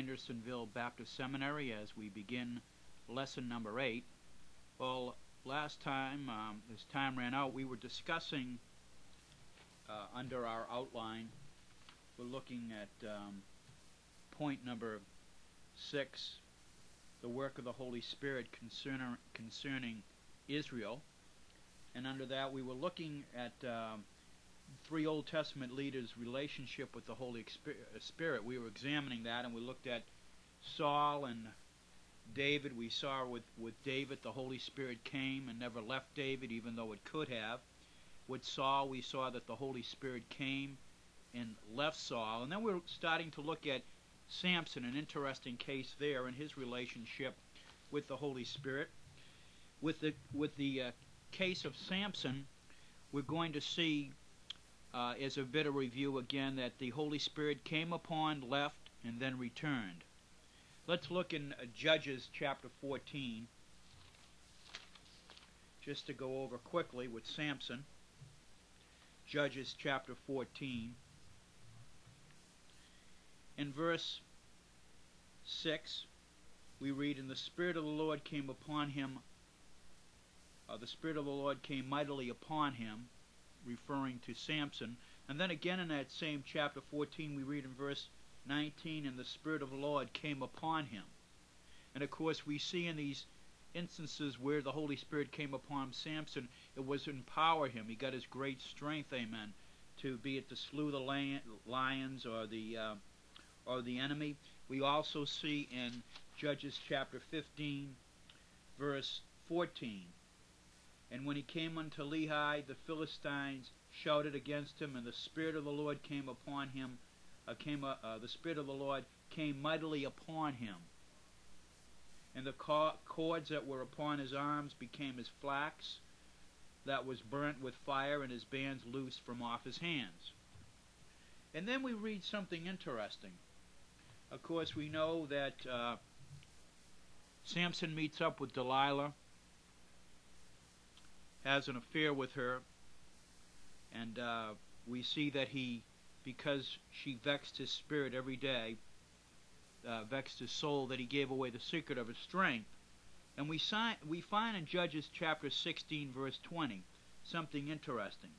Hendersonville Baptist Seminary as we begin lesson number 8. Well, last time, as time ran out, we were discussing under our outline, we're looking at point number 6, the work of the Holy Spirit concerning Israel. And under that, we were looking at 3 Old Testament leaders' relationship with the Holy Spirit. We were examining that, and we looked at Saul and David. We saw with David, the Holy Spirit came and never left David, even though it could have. With Saul, we saw that the Holy Spirit came and left Saul. And then we were starting to look at Samson, an interesting case there, and his relationship with the Holy Spirit. With the case of Samson, we're going to see, as a bit of review again, that the Holy Spirit came upon, left, and then returned. Let's look in Judges chapter 14, just to go over quickly with Samson. Judges chapter 14. In verse 6, we read, "And the Spirit of the Lord came upon him." The Spirit of the Lord came mightily upon him, referring to Samson. And then again in that same chapter 14, we read in verse 19, "And the Spirit of the Lord came upon him." And of course, we see in these instances where the Holy Spirit came upon Samson, it was to empower him. He got his great strength, amen, to be it to slew the lions or the enemy. We also see in Judges chapter 15, verse 14, "And when he came unto Lehi, the Philistines shouted against him, and the Spirit of the Lord came upon him. The Spirit of the Lord came mightily upon him. And the cords that were upon his arms became as flax that was burnt with fire, and his bands loosed from off his hands." And then we read something interesting. Of course, we know that Samson meets up with Delilah, has an affair with her, and we see that because she vexed his spirit every day, vexed his soul, that he gave away the secret of his strength. And we find in Judges chapter 16, verse 20, something interesting.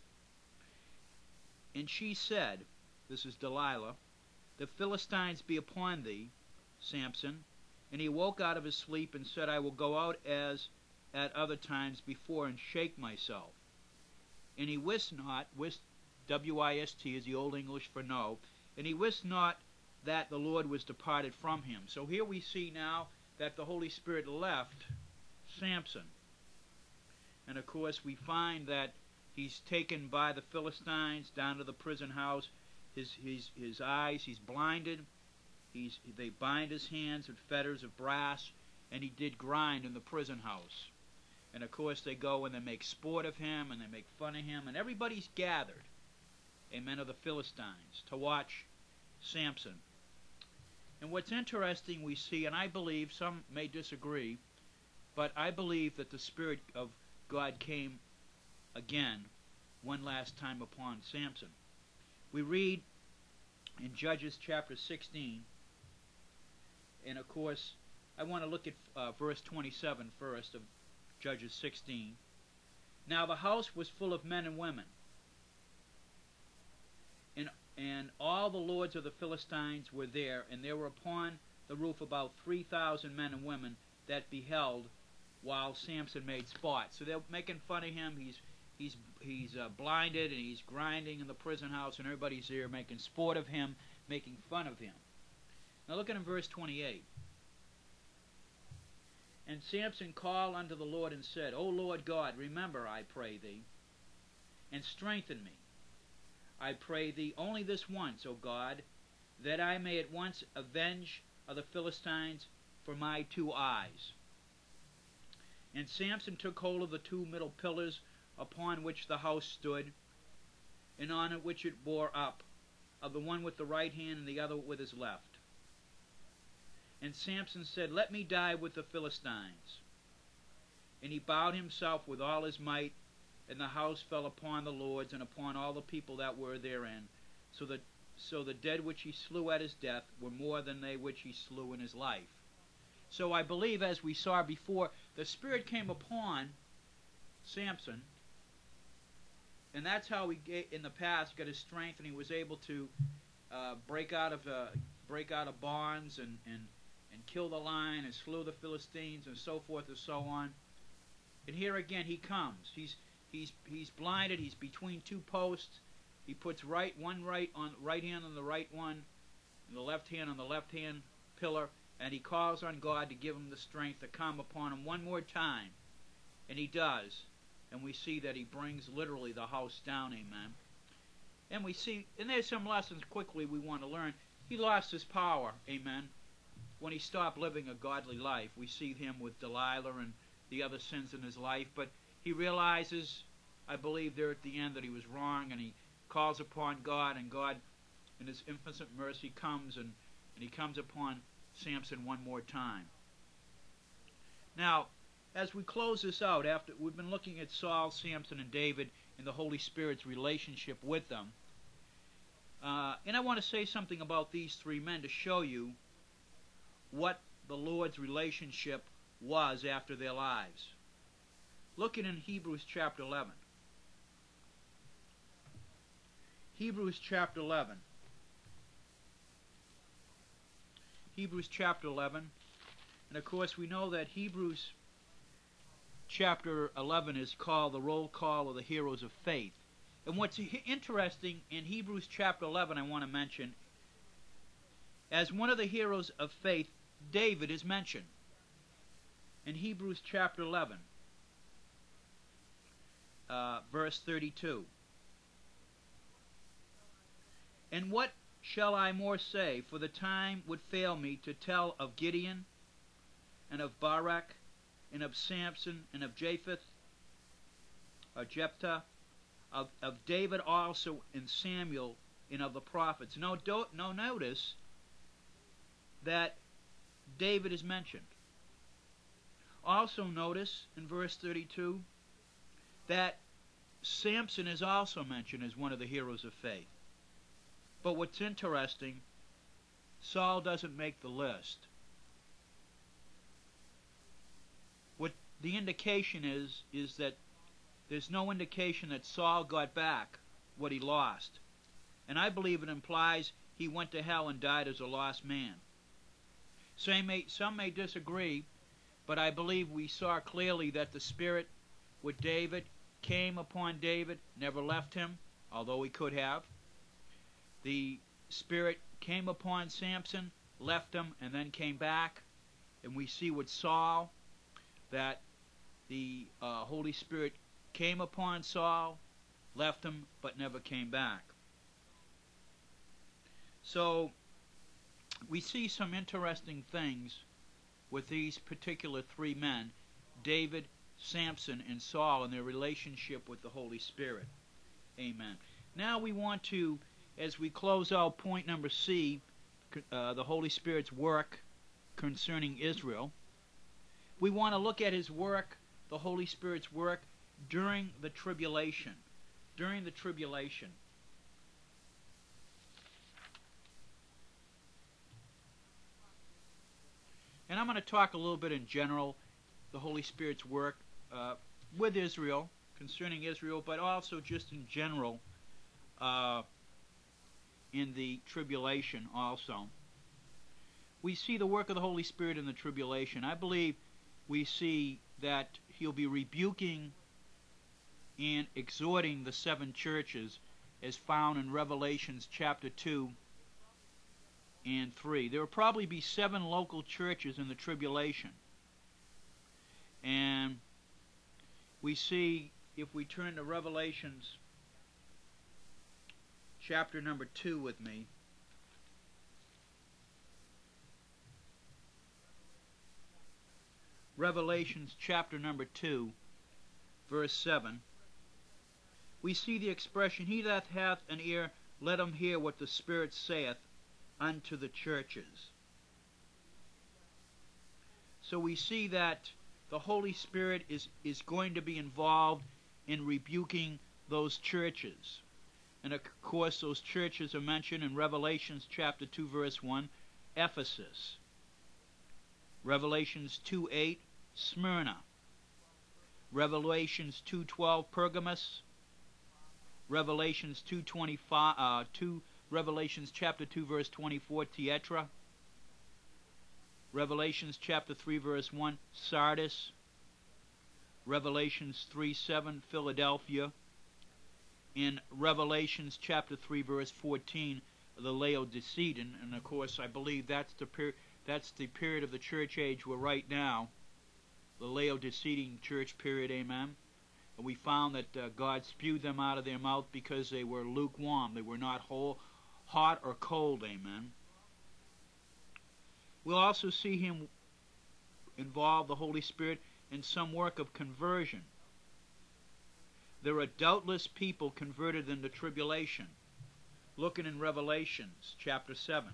"And she said," this is Delilah, "The Philistines be upon thee, Samson. And he woke out of his sleep and said, I will go out as at other times before and shake myself. And he wist not," W-I-S-T is the Old English for no, "and he wist not that the Lord was departed from him." So here we see now that the Holy Spirit left Samson. And of course we find that he's taken by the Philistines down to the prison house. His eyes, he's blinded. They bind his hands with fetters of brass, and he did grind in the prison house. And of course they go and they make sport of him, and they make fun of him, and everybody's gathered, amen, of the Philistines to watch Samson. And what's interesting we see, and I believe, some may disagree, but I believe that the Spirit of God came again one last time upon Samson. We read in Judges chapter 16, and of course I want to look at verse 27 first of Judges 16. "Now the house was full of men and women, and all the lords of the Philistines were there, and there were upon the roof about 3,000 men and women that beheld while Samson made sport." So they're making fun of him. He's blinded, and he's grinding in the prison house, and everybody's there making sport of him, making fun of him. Now look at in verse 28. "And Samson called unto the Lord and said, O Lord God, remember, I pray thee, and strengthen me. I pray thee only this once, O God, that I may at once avenge of the Philistines for my 2 eyes. And Samson took hold of the 2 middle pillars upon which the house stood, and on which it bore up, of the one with the right hand and the other with his left. And Samson said, Let me die with the Philistines. And he bowed himself with all his might, and the house fell upon the lords and upon all the people that were therein, so that So the dead which he slew at his death were more than they which he slew in his life. So I believe, as we saw before, the Spirit came upon Samson, and that's how he, in the past, got his strength, and he was able to break out of bonds and kill the lion and slew the Philistines and so forth and so on. And here again he comes. He's blinded. He's between two posts. He puts right hand on the right one, and the left hand on the left hand pillar, and he calls on God to give him the strength to come upon him one more time. And he does. And we see that he brings literally the house down, amen. And we see, and there's some lessons quickly we want to learn. He lost his power, amen, when he stopped living a godly life. We see him with Delilah and the other sins in his life, but he realizes, I believe there at the end, that he was wrong, and he calls upon God, and God in his infinite mercy comes, and he comes upon Samson one more time. Now, as we close this out, after we've been looking at Saul, Samson, and David and the Holy Spirit's relationship with them, and I want to say something about these three men to show you what the Lord's relationship was after their lives. Looking in Hebrews chapter 11. Hebrews chapter 11. Hebrews chapter 11. And of course we know that Hebrews chapter 11 is called the roll call of the heroes of faith. And what's interesting in Hebrews chapter 11, I want to mention, as one of the heroes of faith, David is mentioned in Hebrews chapter 11, verse 32. And what shall I more say? For the time would fail me to tell of Gideon, and of Barak, and of Samson, and of Jephthah, of David also, and Samuel, and of the prophets. Now notice that David is mentioned. Also notice in verse 32 that Samson is also mentioned as one of the heroes of faith. But what's interesting, Saul doesn't make the list. What the indication is that there's no indication that Saul got back what he lost. And I believe it implies he went to hell and died as a lost man. Some may disagree, but I believe we saw clearly that the Spirit with David came upon David, never left him, although he could have. The Spirit came upon Samson, left him, and then came back. And we see with Saul that the Holy Spirit came upon Saul, left him, but never came back. So we see some interesting things with these particular three men, David, Samson, and Saul, and their relationship with the Holy Spirit. Amen. Now we want to, as we close out point number C, the Holy Spirit's work concerning Israel, we want to look at his work, the Holy Spirit's work, during the tribulation. During the tribulation. And I'm going to talk a little bit in general, the Holy Spirit's work with Israel, concerning Israel, but also just in general in the tribulation also. We see the work of the Holy Spirit in the tribulation. I believe we see that he'll be rebuking and exhorting the seven churches as found in Revelations chapter 2 and 3. There will probably be 7 local churches in the tribulation. And we see, if we turn to Revelations chapter number 2 with me, Revelations chapter number 2, verse 7, we see the expression, "He that hath an ear, let him hear what the Spirit saith unto the churches." So we see that the Holy Spirit is going to be involved in rebuking those churches. And of course those churches are mentioned in Revelations chapter 2 verse 1, Ephesus. Revelations 2:8, Smyrna. Revelations 2:12, Pergamos. Revelations 2:25, Revelations chapter 2 verse 24, Thyatira. Revelations chapter 3 verse 1, Sardis. Revelations 3:7, Philadelphia. In Revelations chapter 3 verse 14, the Laodicean, and of course I believe that's the period of the church age we're right now, the Laodicean church period, amen. And we found that God spewed them out of their mouth because they were lukewarm. They were not hot or cold, amen. We'll also see him involve the Holy Spirit in some work of conversion. There are doubtless people converted in the tribulation. Looking in Revelations chapter 7.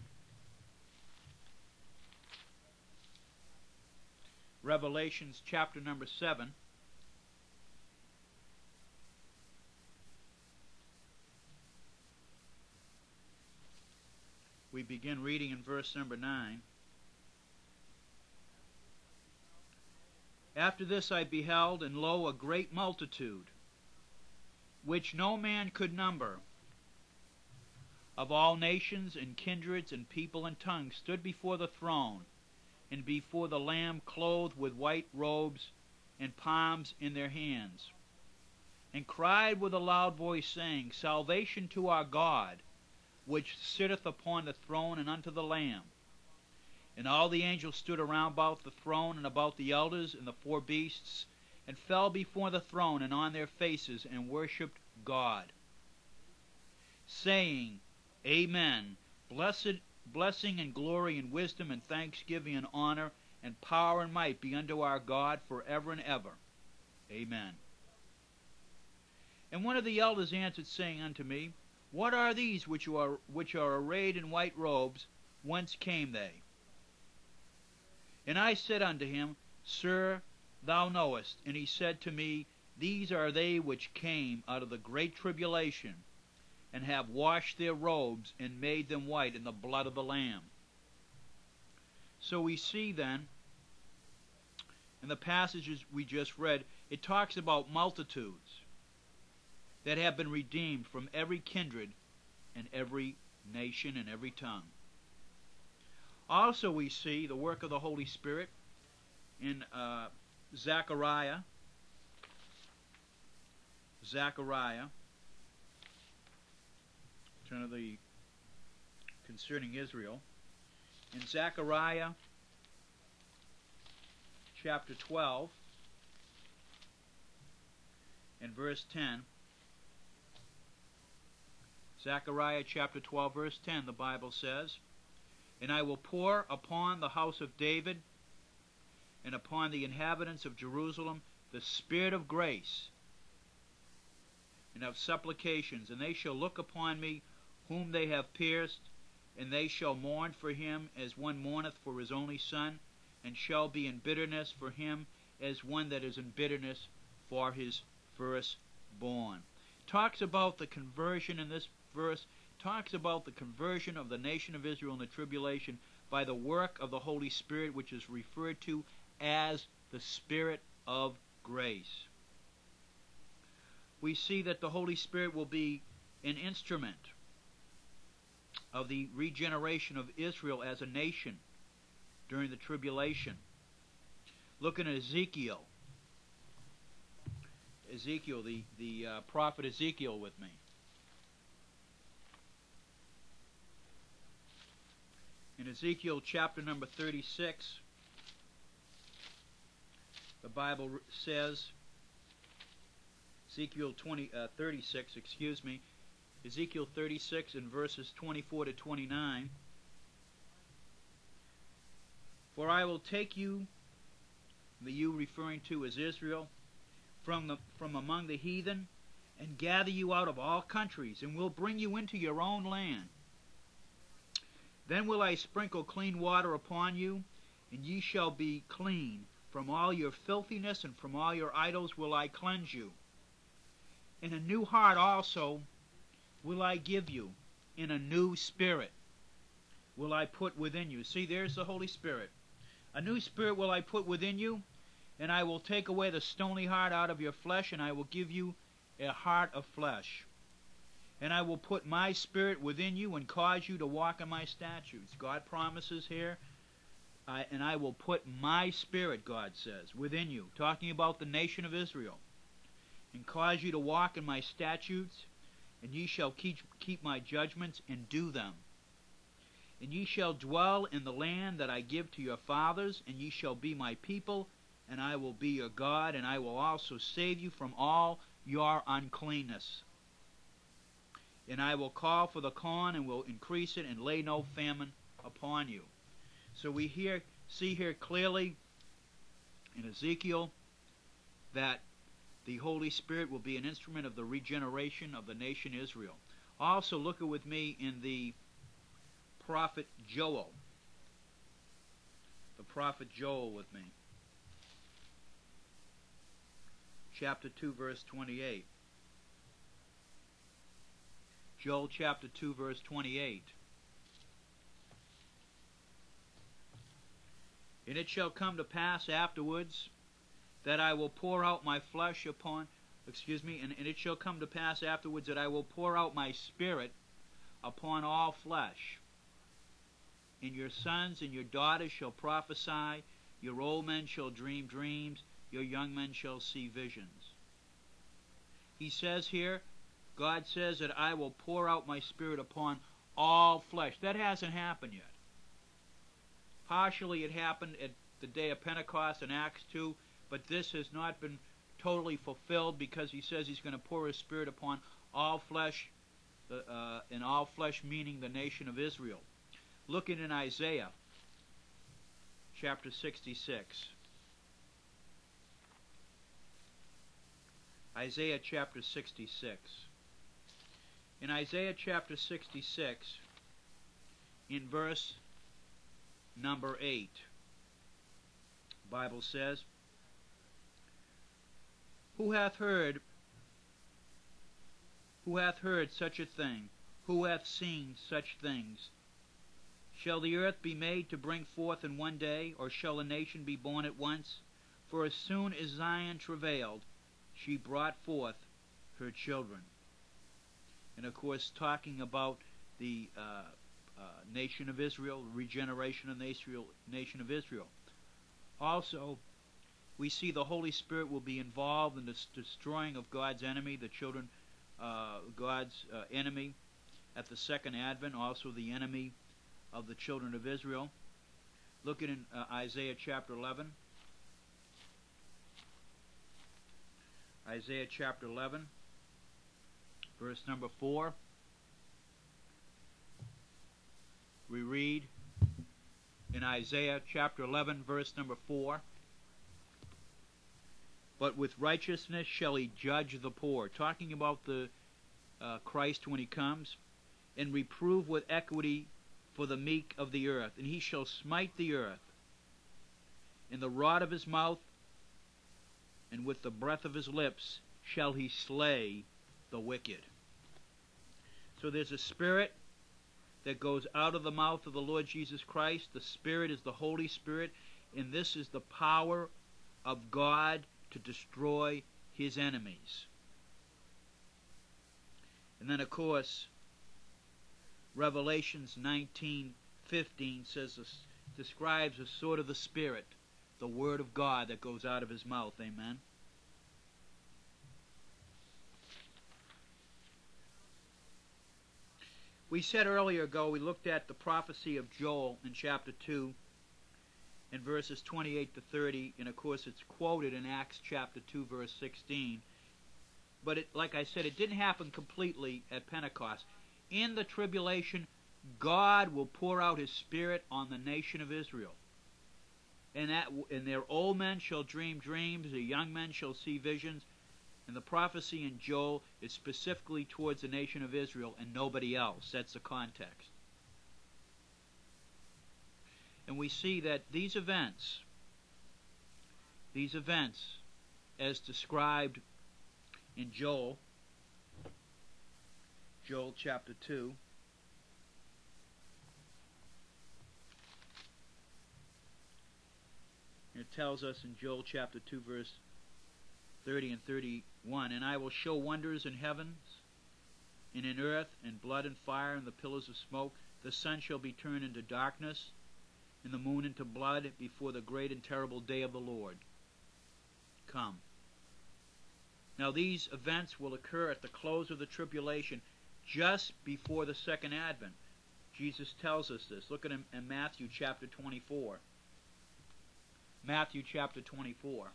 Revelations chapter number 7. We begin reading in verse number 9. After this I beheld, and lo, a great multitude, which no man could number, of all nations and kindreds and people and tongues, stood before the throne and before the Lamb, clothed with white robes and palms in their hands, and cried with a loud voice, saying, Salvation to our God, which sitteth upon the throne, and unto the Lamb. And all the angels stood around about the throne, and about the elders and the four beasts, and fell before the throne, and on their faces, and worshipped God, saying, Amen. Blessing and glory and wisdom and thanksgiving and honor and power and might be unto our God forever and ever. Amen. And one of the elders answered, saying unto me, What are these which are arrayed in white robes? Whence came they? And I said unto him, Sir, thou knowest. And he said to me, These are they which came out of the great tribulation, and have washed their robes, and made them white in the blood of the Lamb. So we see then, in the passages we just read, it talks about multitudes that have been redeemed from every kindred and every nation and every tongue. Also we see the work of the Holy Spirit in Zechariah. Turn to the concerning Israel. In Zechariah chapter 12 and verse 10. Zechariah chapter 12 verse 10, the Bible says, And I will pour upon the house of David and upon the inhabitants of Jerusalem the spirit of grace and of supplications, and they shall look upon me whom they have pierced, and they shall mourn for him as one mourneth for his only son, and shall be in bitterness for him as one that is in bitterness for his firstborn. Talks about the conversion in this verse, talks about the conversion of the nation of Israel in the tribulation by the work of the Holy Spirit, which is referred to as the Spirit of grace. We see that the Holy Spirit will be an instrument of the regeneration of Israel as a nation during the tribulation. Looking at Ezekiel, the prophet Ezekiel with me. In Ezekiel chapter number 36, the Bible says, Ezekiel 36, Ezekiel 36 in verses 24 to 29. For I will take you, the you referring to as Israel, from among the heathen, and gather you out of all countries, and will bring you into your own land. Then will I sprinkle clean water upon you, and ye shall be clean. From all your filthiness and from all your idols will I cleanse you. And a new heart also will I give you, in a new spirit will I put within you. See, there's the Holy Spirit. A new spirit will I put within you, and I will take away the stony heart out of your flesh, and I will give you a heart of flesh. And I will put my spirit within you and cause you to walk in my statutes. God promises here, and I will put my spirit, God says, within you, talking about the nation of Israel, and cause you to walk in my statutes, and ye shall keep my judgments and do them. And ye shall dwell in the land that I give to your fathers, and ye shall be my people, and I will be your God, and I will also save you from all your uncleanness. And I will call for the corn, and will increase it, and lay no famine upon you. So we see here clearly in Ezekiel that the Holy Spirit will be an instrument of the regeneration of the nation Israel. Also, look with me in the prophet Joel. The prophet Joel with me. Chapter 2, verse 28. Joel chapter 2, verse 28. And it shall come to pass afterwards that I will pour out my flesh upon, and it shall come to pass afterwards that I will pour out my spirit upon all flesh. And your sons and your daughters shall prophesy, your old men shall dream dreams, your young men shall see visions. He says here, God says that I will pour out my spirit upon all flesh. That hasn't happened yet. Partially it happened at the day of Pentecost in Acts 2, but this has not been totally fulfilled, because he says he's going to pour his spirit upon all flesh, and all flesh meaning the nation of Israel. Looking in Isaiah chapter 66. Isaiah chapter 66. In Isaiah chapter 66, in verse number 8, the Bible says, Who hath heard such a thing? Who hath seen such things? Shall the earth be made to bring forth in one day, or shall a nation be born at once? For as soon as Zion travailed, she brought forth her children. And of course, talking about the nation of Israel, regeneration of the nation of Israel. Also, we see the Holy Spirit will be involved in the destroying of God's enemy, the children, God's enemy at the second advent, also the enemy of the children of Israel. Look at Isaiah chapter 11. Isaiah chapter 11, verse number 4. We read in Isaiah chapter 11, verse number 4, But with righteousness shall he judge the poor. Talking about the Christ when he comes. And reprove with equity for the meek of the earth. And he shall smite the earth. In the rod of his mouth and with the breath of his lips shall he slay the wicked. So there's a spirit that goes out of the mouth of the Lord Jesus Christ. The Spirit is the Holy Spirit, and this is the power of God to destroy his enemies. And then, of course, Revelations 19:15 describes a sort of the Spirit, the Word of God that goes out of his mouth. Amen. We said earlier ago, we looked at the prophecy of Joel in chapter 2 in verses 28 to 30, and of course it's quoted in Acts chapter 2 verse 16. But like I said, it didn't happen completely at Pentecost. In the tribulation, God will pour out his Spirit on the nation of Israel. And their old men shall dream dreams, the young men shall see visions. And the prophecy in Joel is specifically towards the nation of Israel and nobody else. That's the context. And we see that these events as described in Joel, Joel chapter 2. It tells us in Joel chapter 2, verse 30 and 31, "And I will show wonders in heavens and in earth, and blood and fire and the pillars of smoke. The sun shall be turned into darkness, and the moon into blood, before the great and terrible day of the Lord come." Now these events will occur at the close of the tribulation, just before the second advent. Jesus tells us this. Look at him in Matthew chapter 24. Matthew chapter 24.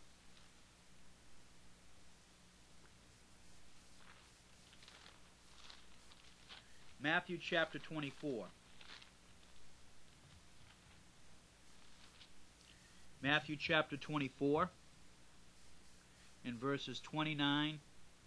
Matthew chapter 24. Matthew chapter 24, in verses 29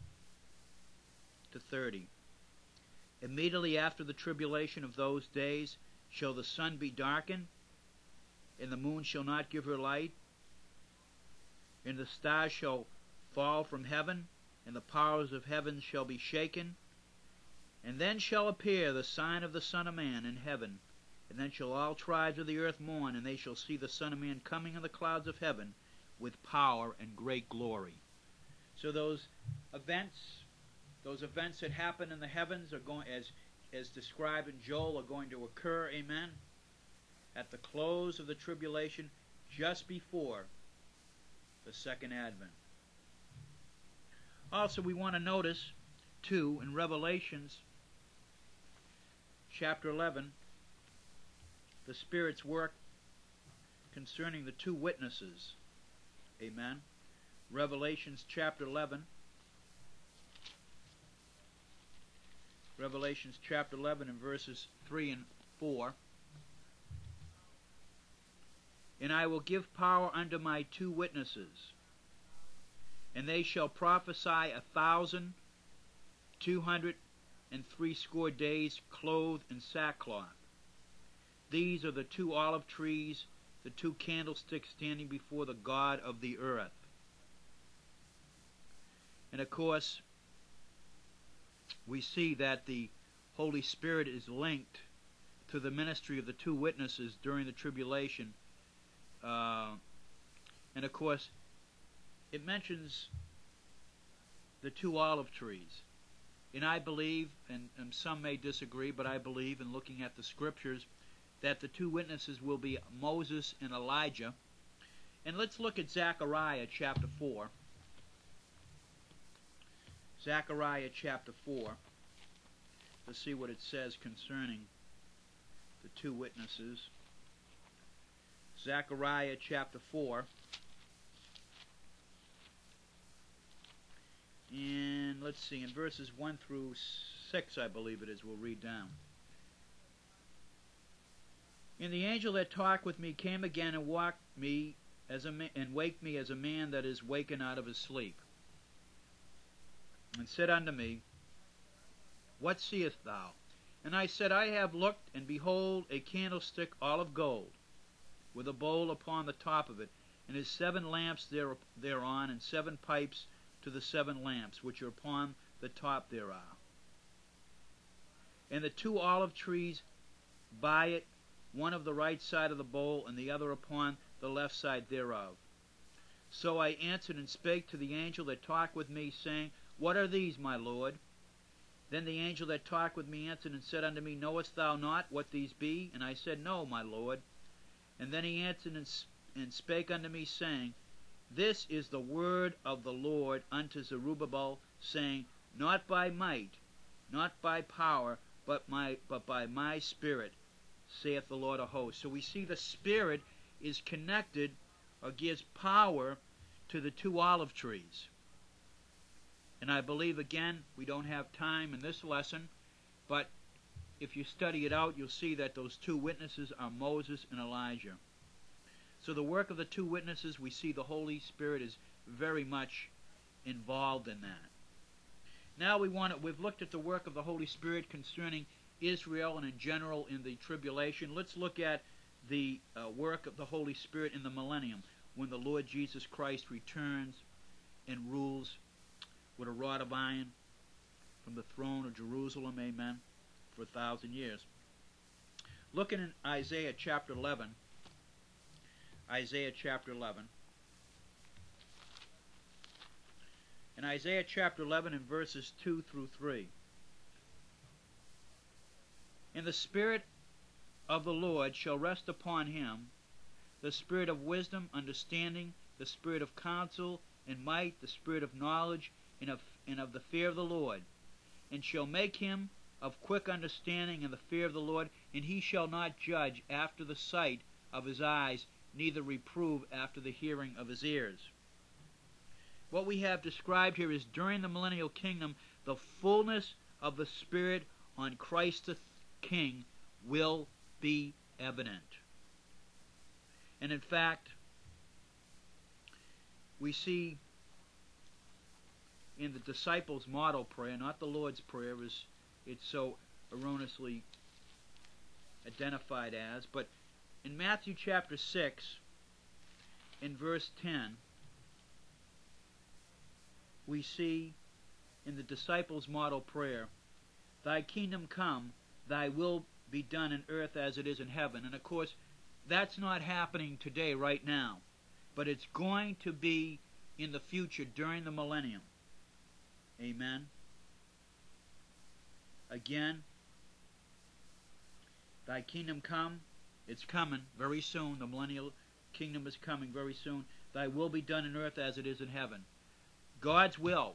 to 30. "Immediately after the tribulation of those days shall the sun be darkened, and the moon shall not give her light, and the stars shall fall from heaven, and the powers of heaven shall be shaken. And then shall appear the sign of the Son of Man in heaven. And then shall all tribes of the earth mourn, and they shall see the Son of Man coming in the clouds of heaven with power and great glory." So those events that happen in the heavens are going, as described in Joel, are going to occur, amen, at the close of the tribulation, just before the second advent. Also, we want to notice, too, in Revelations chapter 11, the Spirit's work concerning the two witnesses. Amen. Revelations chapter 11. Revelations chapter 11 and verses 3 and 4. "And I will give power unto my two witnesses, and they shall prophesy 1,260 days, clothed in sackcloth. These are the two olive trees, the two candlesticks standing before the God of the earth." And of course, we see that the Holy Spirit is linked to the ministry of the two witnesses during the tribulation. And of course, it mentions the two olive trees. And I believe, and some may disagree, but I believe, in looking at the scriptures, that the two witnesses will be Moses and Elijah. And let's look at Zechariah chapter 4. Zechariah chapter 4. Let's see what it says concerning the two witnesses. Zechariah chapter 4. And let's see, in verses 1 through 6, I believe it is, we'll read down. "And the angel that talked with me came again and waked me as a man that is waken out of his sleep, and said unto me, What seest thou? And I said, I have looked, and behold, a candlestick all of gold, with a bowl upon the top of it, and his 7 lamps thereon, and 7 pipes to the 7 lamps, which are upon the top thereof. And the 2 olive trees by it, one of the right side of the bowl, and the other upon the left side thereof. So I answered and spake to the angel that talked with me, saying, What are these, my Lord? Then the angel that talked with me answered and said unto me, Knowest thou not what these be? And I said, No, my Lord. And then he answered and spake unto me, saying, This is the word of the Lord unto Zerubbabel, saying, Not by might, not by power, but by my Spirit, saith the Lord of hosts. So we see the Spirit is connected, or gives power to the 2 olive trees. And I believe, again, we don't have time in this lesson, but if you study it out, you'll see that those 2 witnesses are Moses and Elijah. So the work of the 2 witnesses, we see the Holy Spirit is very much involved in that. Now we've looked at the work of the Holy Spirit concerning Israel and in general in the tribulation. Let's look at the work of the Holy Spirit in the millennium, when the Lord Jesus Christ returns and rules with a rod of iron from the throne of Jerusalem, amen, for 1,000 years. Looking in Isaiah chapter 11, Isaiah chapter 11. In Isaiah chapter 11 in verses 2 through 3. And the Spirit of the Lord shall rest upon him, the Spirit of wisdom, understanding, the Spirit of counsel and might, the Spirit of knowledge and of the fear of the Lord, and shall make him of quick understanding in the fear of the Lord, and he shall not judge after the sight of his eyes, neither reprove after the hearing of his ears. What we have described here is during the millennial kingdom, the fullness of the Spirit on Christ the King will be evident. And in fact, we see in the disciples' model prayer, not the Lord's Prayer as it's so erroneously identified as, but in Matthew chapter 6, in verse 10, we see in the disciples' model prayer, Thy kingdom come, Thy will be done in earth as it is in heaven. And of course, that's not happening today, right now. But it's going to be in the future during the millennium. Amen. Again, Thy kingdom come. It's coming very soon. The millennial kingdom is coming very soon. Thy will be done in earth as it is in heaven. God's will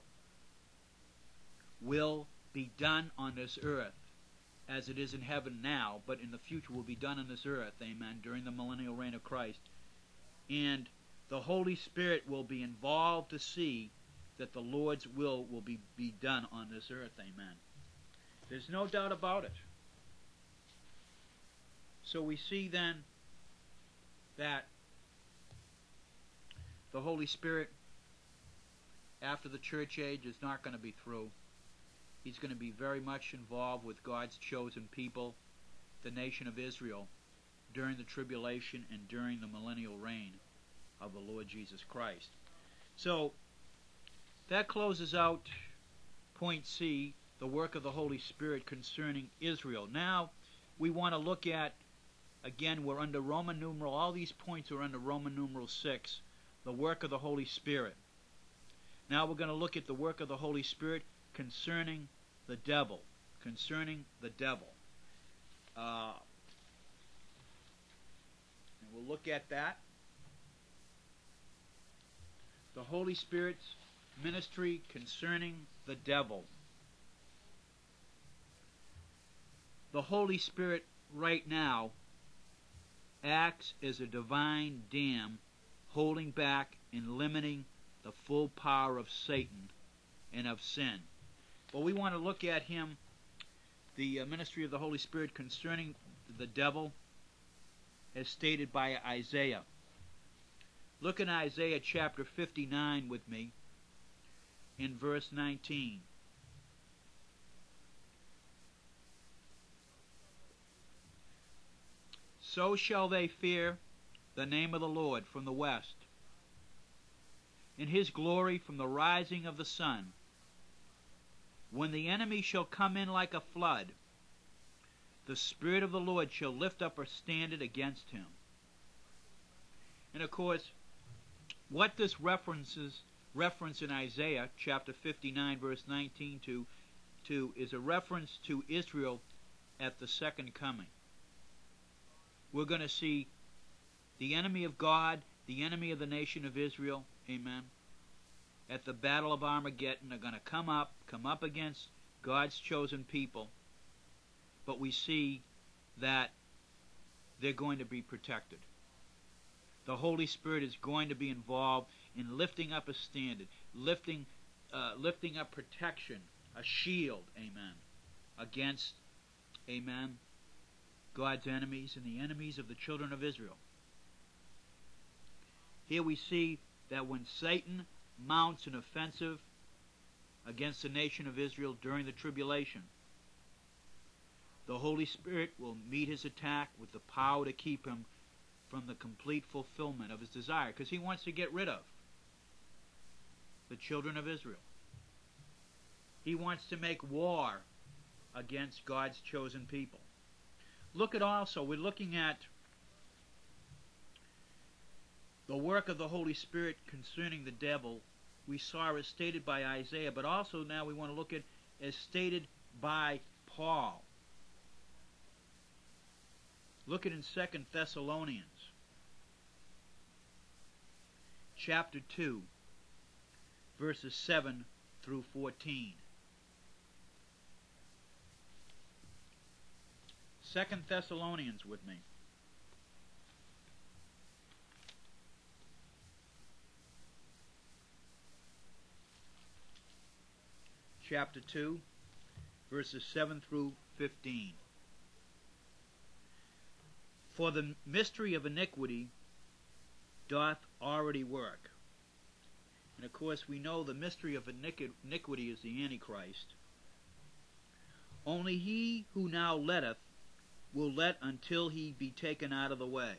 be done on this earth as it is in heaven now, but in the future will be done on this earth, amen, during the millennial reign of Christ. And the Holy Spirit will be involved to see that the Lord's will be done on this earth, amen. There's no doubt about it. So we see then that the Holy Spirit, after the church age, is not going to be through. He's going to be very much involved with God's chosen people, the nation of Israel, during the tribulation and during the millennial reign of the Lord Jesus Christ. So, that closes out point C, the work of the Holy Spirit concerning Israel. Now, we want to look at, again, we're under Roman numeral, all these points are under Roman numeral 6, the work of the Holy Spirit. Now we're going to look at the work of the Holy Spirit concerning the devil. Concerning the devil. And we'll look at that. The Holy Spirit's ministry concerning the devil. The Holy Spirit right now acts as a divine dam holding back and limiting the full power of Satan and of sin. But we want to look at him, the ministry of the Holy Spirit concerning the devil, as stated by Isaiah. Look in Isaiah chapter 59 with me, in verse 19. So shall they fear the name of the Lord from the west, in his glory from the rising of the sun. When the enemy shall come in like a flood, the Spirit of the Lord shall lift up a standard against him. And of course, what this reference in Isaiah chapter 59 verse 19 to is a reference to Israel at the second coming. We're going to see the enemy of God, the enemy of the nation of Israel, amen, at the battle of Armageddon are going to come up against God's chosen people. But we see that they're going to be protected. The Holy Spirit is going to be involved in lifting up a standard, lifting up protection, a shield, amen, against, amen, God's enemies and the enemies of the children of Israel. Here we see that when Satan mounts an offensive against the nation of Israel during the tribulation, the Holy Spirit will meet his attack with the power to keep him from the complete fulfillment of his desire, because he wants to get rid of the children of Israel. He wants to make war against God's chosen people. Look at also, we're looking at the work of the Holy Spirit concerning the devil. We saw as stated by Isaiah, but also now we want to look at as stated by Paul. Look at in 2 Thessalonians chapter 2, verses 7 through 14. 2 Thessalonians with me. Chapter 2, verses 7 through 15. For the mystery of iniquity doth already work. And of course we know the mystery of iniquity is the Antichrist. Only he who now letteth will let until he be taken out of the way.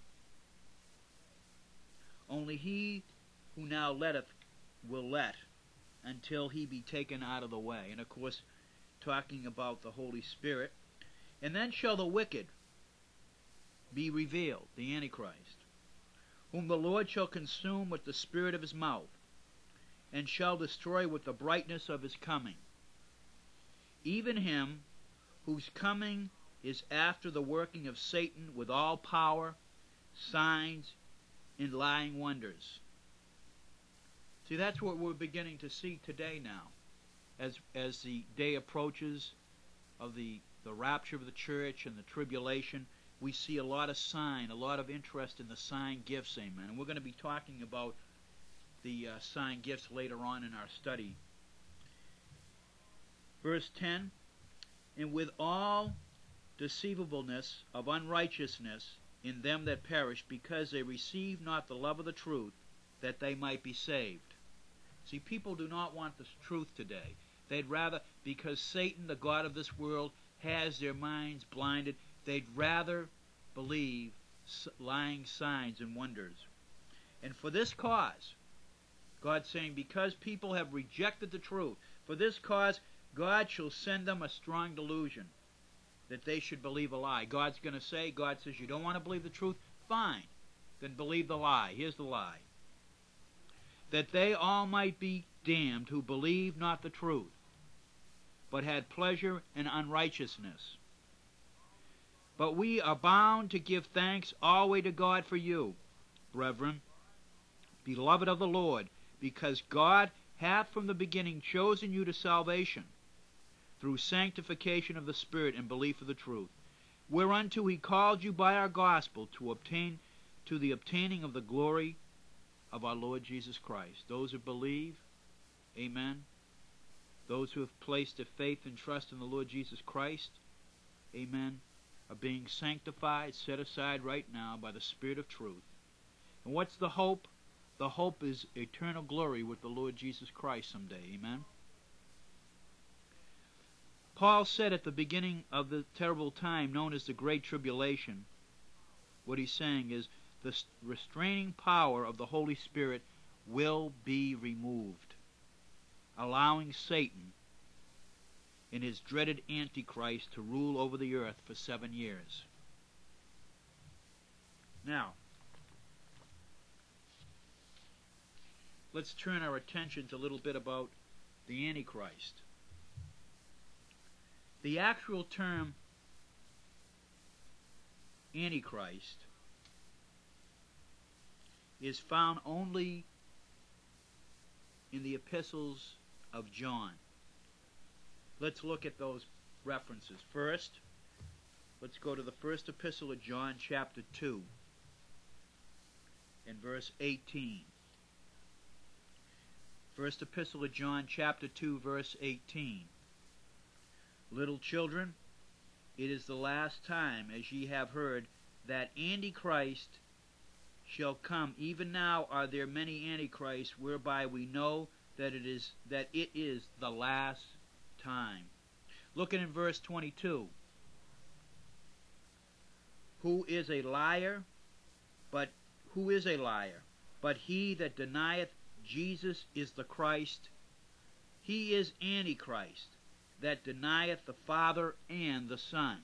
Only he who now letteth will let until he be taken out of the way. And of course, talking about the Holy Spirit. And then shall the wicked be revealed, the Antichrist, whom the Lord shall consume with the spirit of his mouth, and shall destroy with the brightness of his coming. Even him whose coming is after the working of Satan with all power, signs, and lying wonders. See, that's what we're beginning to see today now. As the day approaches of the rapture of the church and the tribulation, we see a lot of sign, a lot of interest in the sign gifts, amen. And we're going to be talking about the sign gifts later on in our study. Verse 10, and with all deceivableness of unrighteousness in them that perish, because they receive not the love of the truth, that they might be saved. See, people do not want the truth today. They'd rather, because Satan, the god of this world, has their minds blinded, they'd rather believe lying signs and wonders. And for this cause, God's saying, because people have rejected the truth, for this cause, God shall send them a strong delusion that they should believe a lie. God's going to say, God says, you don't want to believe the truth? Fine. Then believe the lie. Here's the lie. That they all might be damned who believed not the truth, but had pleasure in unrighteousness. But we are bound to give thanks always to God for you, brethren, beloved of the Lord, because God hath from the beginning chosen you to salvation, through sanctification of the Spirit and belief of the truth, whereunto he called you by our gospel to the obtaining of the glory of our Lord Jesus Christ. Those who believe, amen. Those who have placed their faith and trust in the Lord Jesus Christ, amen, are being sanctified, set aside right now by the Spirit of truth. And what's the hope? The hope is eternal glory with the Lord Jesus Christ someday, amen. Paul said at the beginning of the terrible time known as the Great Tribulation, what he's saying is the restraining power of the Holy Spirit will be removed, allowing Satan and his dreaded Antichrist to rule over the earth for 7 years. Now, let's turn our attention to a little bit about the Antichrist. The actual term Antichrist is found only in the epistles of John. Let's look at those references. First, let's go to the first epistle of John, chapter 2, and verse 18. First epistle of John, chapter 2, verse 18. Little children, it is the last time, as ye have heard, that Antichrist shall come. Even now are there many Antichrists, whereby we know that it is the last time. Looking in verse 22. Who is a liar? But he that denieth Jesus is the Christ, He is Antichrist, that denieth the Father and the Son.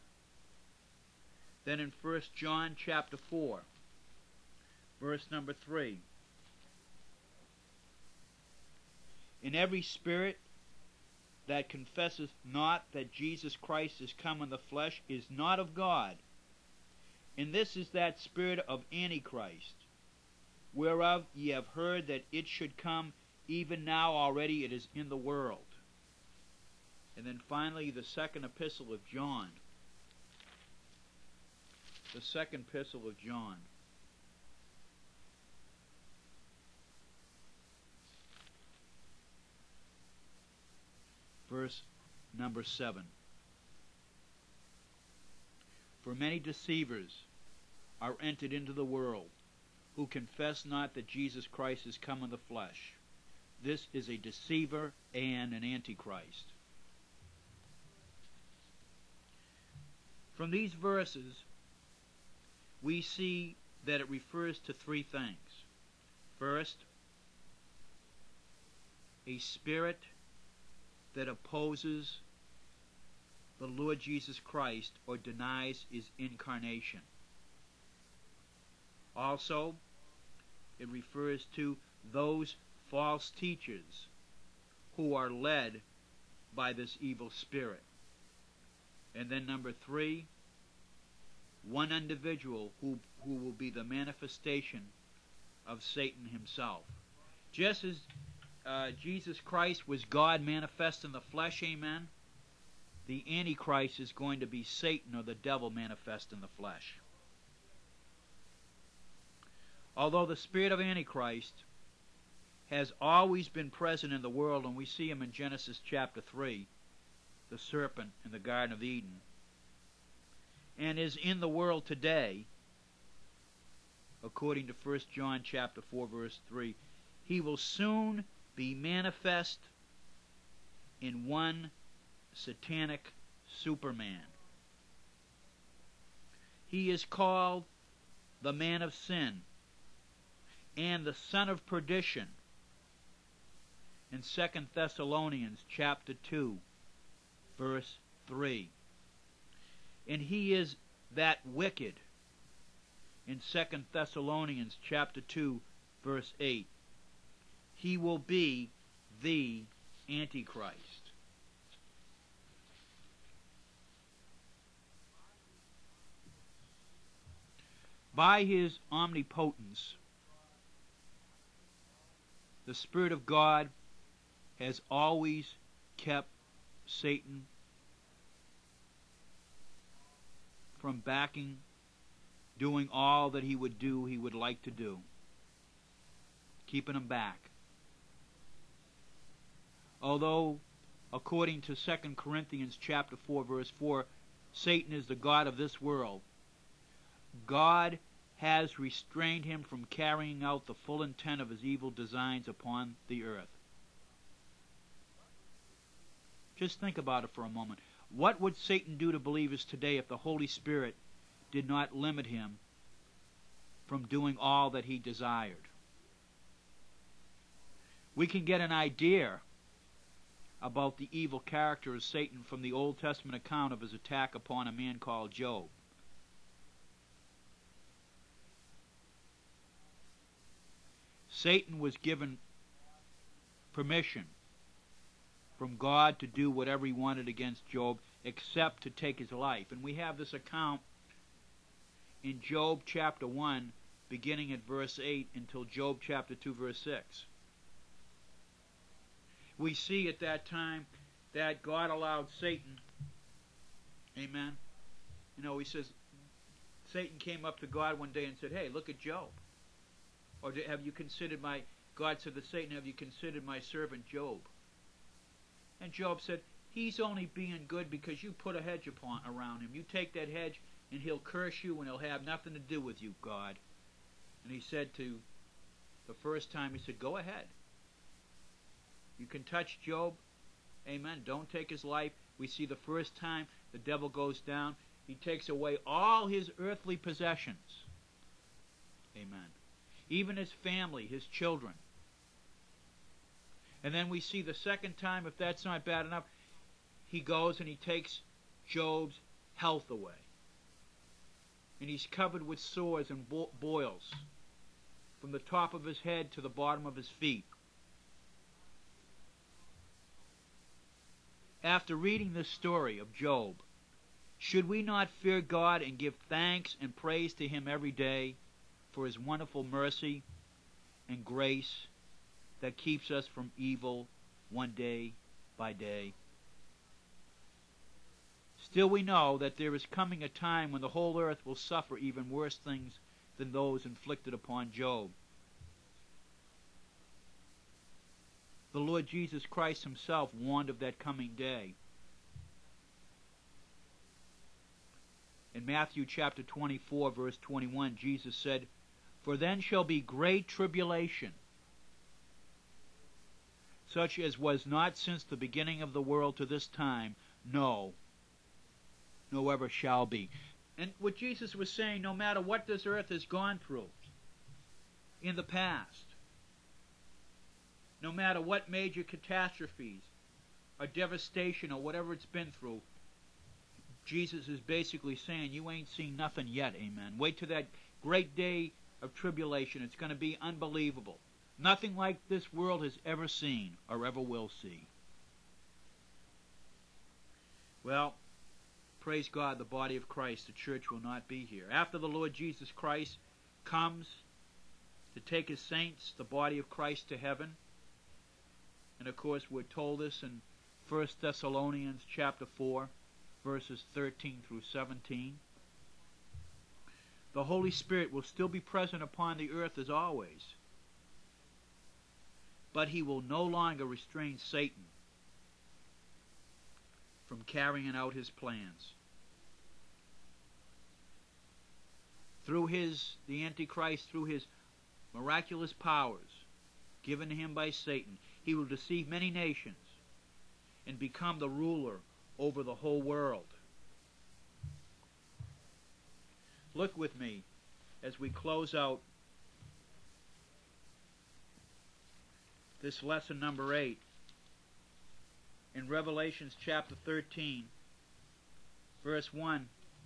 Then in 1 John chapter 4, verse number 3. In every spirit that confesseth not that Jesus Christ is come in the flesh is not of God. And this is that spirit of Antichrist, whereof ye have heard that it should come, even now already it is in the world. And then finally the second epistle of John. The second epistle of John. Verse number 7. For many deceivers are entered into the world, who confess not that Jesus Christ is come in the flesh. This is a deceiver and an antichrist. From these verses, we see that it refers to three things. First, a spirit that opposes the Lord Jesus Christ or denies his incarnation. Also, it refers to those false teachers who are led by this evil spirit. And then number 3, one individual who will be the manifestation of Satan himself. Just as Jesus Christ was God manifest in the flesh, amen, the Antichrist is going to be Satan or the devil manifest in the flesh. Although the spirit of Antichrist has always been present in the world, and we see him in Genesis chapter 3, the serpent in the Garden of Eden, and is in the world today, according to 1 John chapter 4, verse 3, he will soon be manifest in one satanic Superman. He is called the man of sin and the son of perdition in 2 Thessalonians chapter 2, verse 3. And he is that wicked in 2 Thessalonians chapter 2, verse 8. He will be the Antichrist. By his omnipotence, the Spirit of God has always kept Satan from backing, doing all that he would like to do, keeping him back. Although, according to 2 Corinthians chapter 4, verse 4, Satan is the god of this world, God has restrained him from carrying out the full intent of his evil designs upon the earth. Just think about it for a moment. What would Satan do to believers today if the Holy Spirit did not limit him from doing all that he desired? We can get an idea about the evil character of Satan from the Old Testament account of his attack upon a man called Job. Satan was given permission from God to do whatever he wanted against Job, except to take his life. And we have this account in Job chapter 1, beginning at verse 8, until Job chapter 2, verse 6. We see at that time that God allowed Satan, amen, he says, Satan came up to God one day and said, hey, look at Job. Or have you considered God said to Satan, have you considered my servant Job? And Job said, he's only being good because you put a hedge around him. You take that hedge and he'll curse you and he'll have nothing to do with you, God. And he said the first time, he said, go ahead. You can touch Job. Amen. Don't take his life. We see the first time the devil goes down, he takes away all his earthly possessions. Amen. Even his family, his children. And then we see the second time, if that's not bad enough, he goes and he takes Job's health away. And he's covered with sores and boils from the top of his head to the bottom of his feet. After reading this story of Job, should we not fear God and give thanks and praise to Him every day for His wonderful mercy and grace that keeps us from evil one day by day? Still we know that there is coming a time when the whole earth will suffer even worse things than those inflicted upon Job. The Lord Jesus Christ Himself warned of that coming day. In Matthew chapter 24, verse 21, Jesus said, "For then shall be great tribulation, such as was not since the beginning of the world to this time, no ever shall be." And what Jesus was saying, no matter what this earth has gone through in the past, no matter what major catastrophes or devastation or whatever it's been through, Jesus is basically saying, you ain't seen nothing yet, amen. Wait till that great day of tribulation. It's going to be unbelievable. Nothing like this world has ever seen or ever will see. Well, praise God, the body of Christ, the church will not be here. After the Lord Jesus Christ comes to take His saints, the body of Christ, to heaven, and of course we're told this in 1 Thessalonians chapter 4, verses 13 through 17. The Holy Spirit will still be present upon the earth as always, but He will no longer restrain Satan from carrying out his plans. Through the Antichrist, through his miraculous powers given to him by Satan, he will deceive many nations and become the ruler over the whole world. Look with me as we close out this lesson number 8 in Revelations chapter 13, verse 1.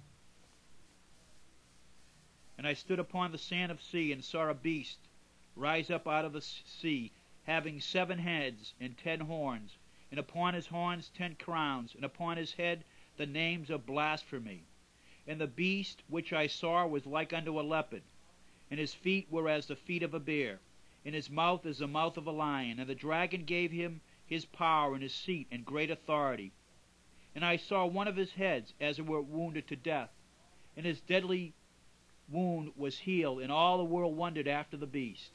"And I stood upon the sand of sea, and saw a beast rise up out of the sea, having 7 heads and 10 horns, and upon his horns 10 crowns, and upon his head the names of blasphemy. And the beast which I saw was like unto a leopard, and his feet were as the feet of a bear, and his mouth as the mouth of a lion. And the dragon gave him his power and his seat and great authority. And I saw one of his heads as it were wounded to death, and his deadly wound was healed, and all the world wondered after the beast.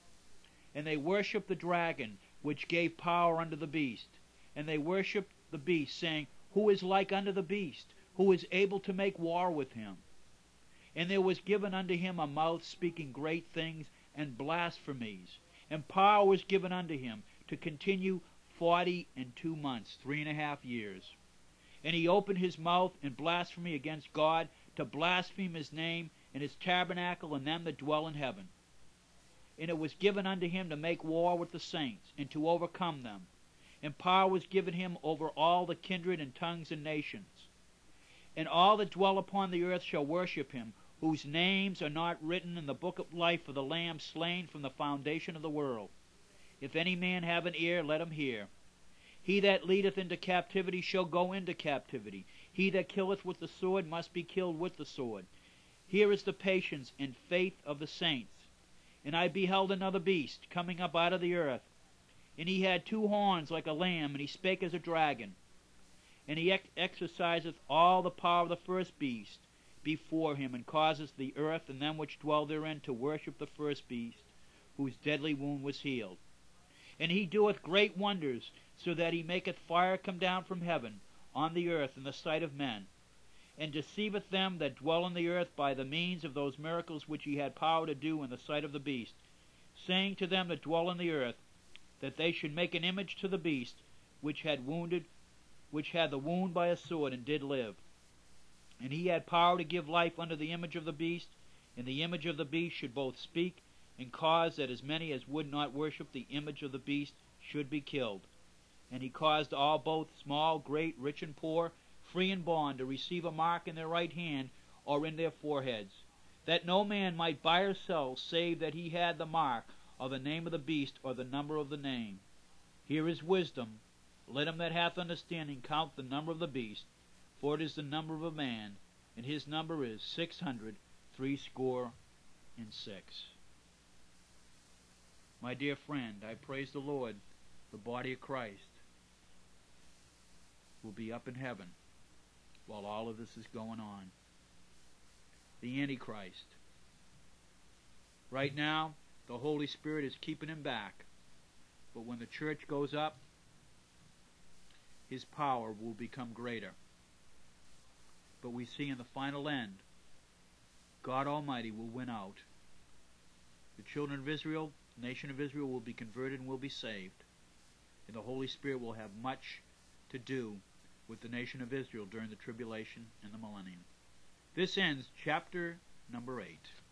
And they worshipped the dragon, which gave power unto the beast. And they worshipped the beast, saying, Who is like unto the beast? Who is able to make war with him? And there was given unto him a mouth speaking great things and blasphemies. And power was given unto him to continue 42 months, 3.5 years. And he opened his mouth in blasphemy against God, to blaspheme his name and his tabernacle and them that dwell in heaven. And it was given unto him to make war with the saints, and to overcome them. And power was given him over all the kindred and tongues and nations. And all that dwell upon the earth shall worship him, whose names are not written in the book of life of the Lamb slain from the foundation of the world. If any man have an ear, let him hear. He that leadeth into captivity shall go into captivity. He that killeth with the sword must be killed with the sword. Here is the patience and faith of the saints. And I beheld another beast coming up out of the earth. And he had 2 horns like a lamb, and he spake as a dragon. And he exerciseth all the power of the first beast before him, and causeth the earth and them which dwell therein to worship the first beast, whose deadly wound was healed. And he doeth great wonders, so that he maketh fire come down from heaven on the earth in the sight of men, and deceiveth them that dwell on the earth by the means of those miracles which he had power to do in the sight of the beast, saying to them that dwell on the earth, that they should make an image to the beast, which had the wound by a sword, and did live. And he had power to give life unto the image of the beast, and the image of the beast should both speak, and cause that as many as would not worship the image of the beast should be killed. And he caused all, both small, great, rich, and poor, free and bond, to receive a mark in their right hand or in their foreheads, that no man might buy or sell, save that he had the mark, or the name of the beast, or the number of the name. Here is wisdom. Let him that hath understanding count the number of the beast, for it is the number of a man, and his number is 666. My dear friend, I praise the Lord, the body of Christ will be up in heaven while all of this is going on. The Antichrist. Right now, the Holy Spirit is keeping him back, but when the church goes up, his power will become greater. But we see in the final end, God Almighty will win out. The children of Israel, nation of Israel, will be converted and will be saved. And the Holy Spirit will have much to do with the nation of Israel during the tribulation and the millennium. This ends chapter number 8.